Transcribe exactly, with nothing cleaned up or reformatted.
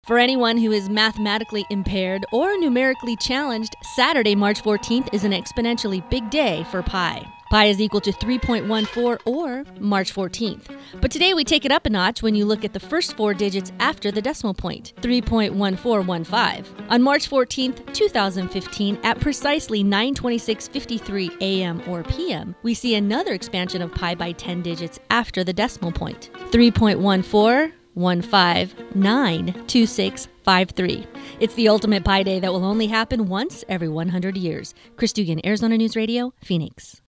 For anyone who is mathematically impaired or numerically challenged, Saturday, March fourteenth is an exponentially big day for pi. Pi is equal to three point one four or March fourteenth. But today we take it up a notch when you look at the first four digits after the decimal point, three point one four one five. On March fourteenth, two thousand fifteen, at precisely nine twenty-six fifty-three a m or p m, we see another expansion of pi by ten digits after the decimal point, three point one four one five nine two six five three. It's the ultimate pi day that will only happen once every one hundred years. Chris Dugan, Arizona News Radio, Phoenix.